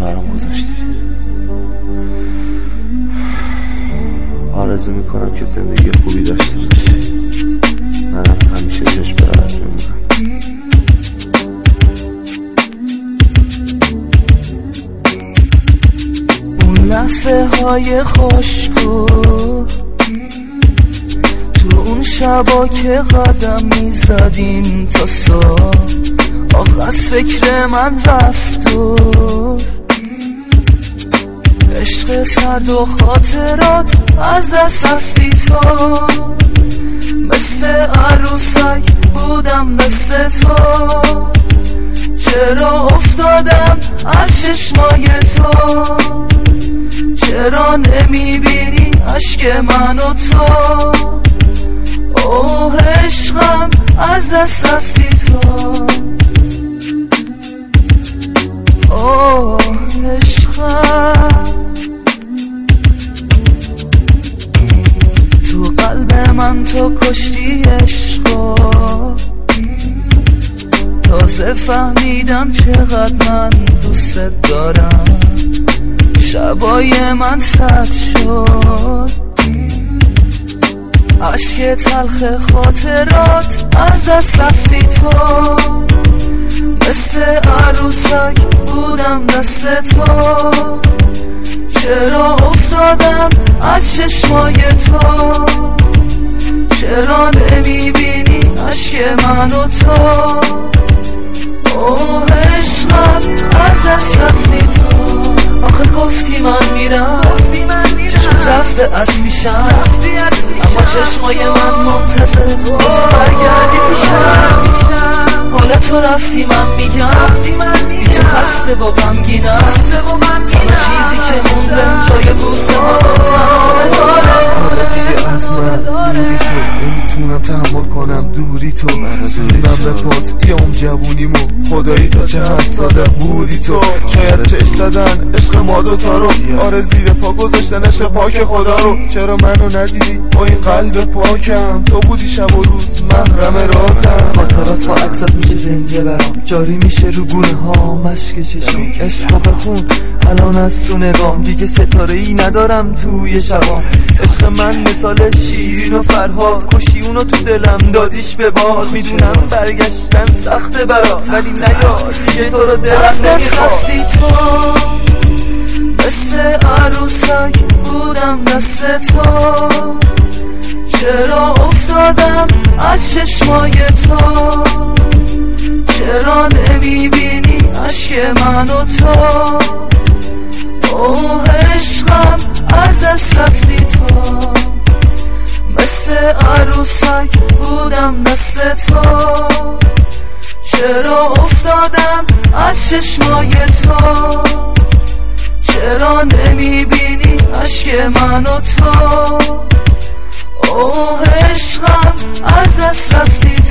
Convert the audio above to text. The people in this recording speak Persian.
برام گذاشتی. آرزو میکنم که زندگی خوبی داشته باشی. منم همیشه چشم برات میمونم. اون لحظه های خوشگو تو اون شبا که قدم میزدیم تا صبح، آخ از فکر من رفت دور. عشق سرد و خاطرات از دست رفتی تو، مثل عروسک بودم دست تو. چرا افتادم از چشمای تو؟ چرا نمیبینی عشق من و تو؟ اوه عشقم از دست رفتی تو. اوه عشقم تو قلب من تو کشتی عشقو. تازه فهمیدم چقدر من دوست دارم. شبای من سرد شد، عشق تلخ خاطرات از دست رفتی تو. مثل عروسک بودم دست تو. چرا افتادم از چشمای تو؟ چرا نمیبینی عشق من و تو؟ اوه عشقم از دست رفتی تو. آخه گفتی من میرم، چشم رفته از پیشم، اما چشمای من منتظر تو برگردی پیشم. حالا تو رفتی من میگم بی تو خسته و غمگینم. تنها چیزی که مونده جای بوسه هاتون تمام داره. حالا دیگه از من دوری تو، نمیتونم تحمل کنم دوری تو. زودم بپرس یه جوونیمو خدایی تا چند ساله بودی تو. شاید چشم زدن عشق ما دوتا رو، آره زیر پا گذاشتن عشق پاک خدا رو. چرا منو ندیدی با این قلب پاکم؟ تو بودی شب و روز محرم رازم. خاطرات با عکسات میشه زنده برام، جاری میشه رو گونه ها مشک چشم. عشقو بخون الان از تو نگام، دیگه ستاره ای ندارم توی شبام. عشق من مثال شیرین و فرهاد، کشی اونو تو دلم دادیش به باد. میدونم برگشتن سخته برات، ولی نیار دیگه تو رو دلم نمیخواد. تو مثل عروسک بودم دست تو. چرا افتادم از چشمای تو؟ چرا نمیبینی عشق من و تو؟ اوه عشقم از دست رفتی تو. مثل عروسک بودم دست تو. چرا افتادم از چشمای تو؟ چرا نمیبینی عشق من و تو؟ اوه عشقم از دست رفتی